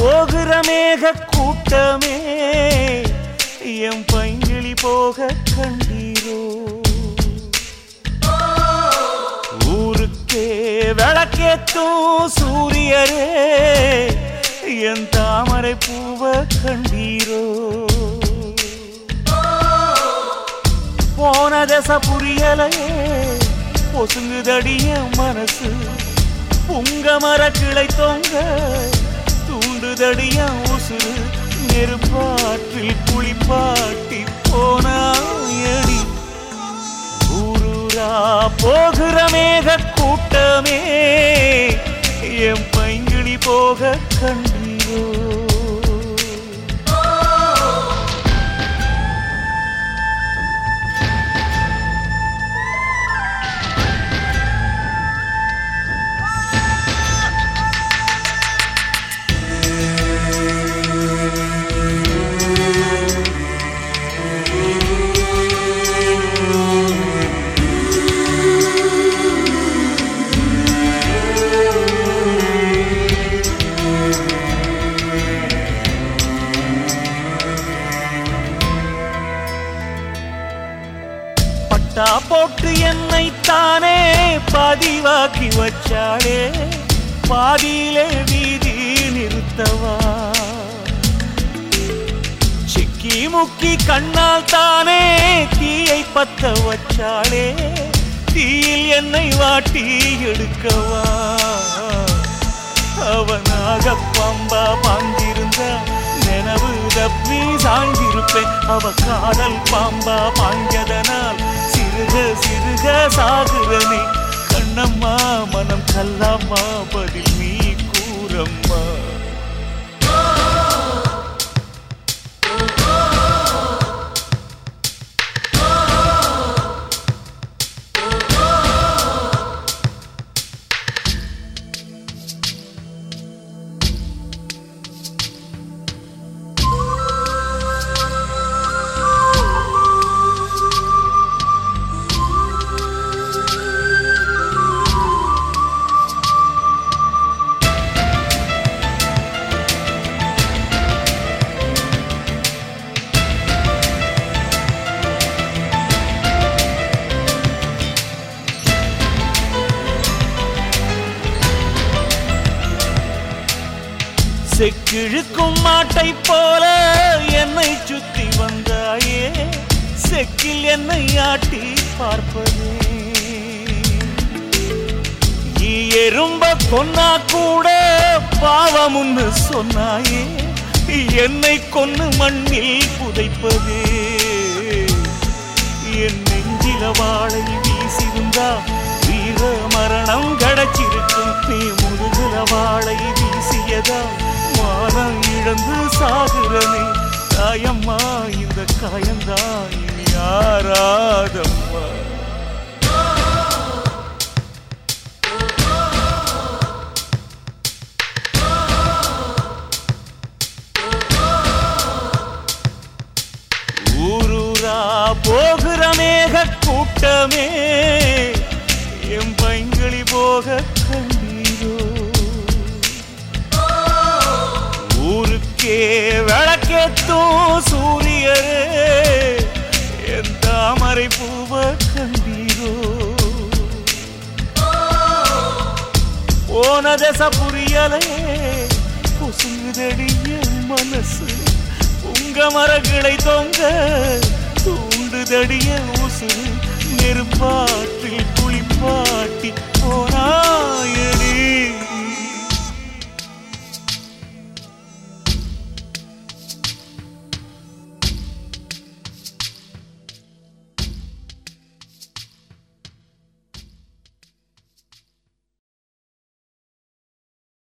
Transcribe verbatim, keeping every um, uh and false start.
போகிற மேக கூட்டமே எம் பைங்கிளி போக கண்டீரோ ஊருக்கே விளக்கேத்தும் சூரியரே என் தாமரை பூவ கண்டீரோ போன தச புரியலையே பொசுங்குதடிய மனசு புங்க மர கிளை தொங்க தூண்டுதடிய உசுறு நெருப்பாற்றில் குளிப்பாட்டி போனாயடி ஊரூரா போகிற மேக கூட்டமே என் பைங்கிளி போக கண்டீரோ போட்டு என்னை தானே பதிவாக்கி வச்சாளே பாதியிலே வீதி நிறுத்தவா சிக்கி முக்கி கண்ணால் தானே தீயை பத்த வச்சாளே தீயில் என்னை வாட்டி எடுக்கவா அவனாக பம்பா பாஞ்சிருந்த நினைவு தப்பி சாய்ந்திருப்பேன் அவ காதல் பாம்பா பாஞ்சதனால் சிறுக சிறுக சாகுறனே கண்ணம்மா மனம் கல்லாமா பதில் நீ கூறம்மா செக்கிழுக்கும் மாட்டை போல என்னை சுத்தி வந்தாயே செக்கில் என்னை ஆட்டி பார்ப்பதே எறும்ப கொன்னா கூட பாவமுன்னு சொன்னாயே என்னை கொன்னு மண்ணில் புதைப்பதே என் நெஞ்சில வாழை வீசிருந்தா வீர மரணம் கிடைச்சிருக்கும் நீ முதுகுல வாழை வீசியதா மானம் இழந்து சாகுறனே தாயம்மா இந்த காயந்தான் இனி யாராதம்மா ஊரூரா போகிற மேக கூட்டமே என் பைங்கிளி போக கண்டீரோ ஊருக்கே விளக்கேத்தும் சூரியரே என் தாமரை பூவ கண்டீரோ போன தச புரியலையே பொசுங்குதடிய மனசு உங்க மரங்களை தொங்க தூண்டுதடிய உசுறு நெருப்பாற்றில் குளிப்பாட்டி போனாய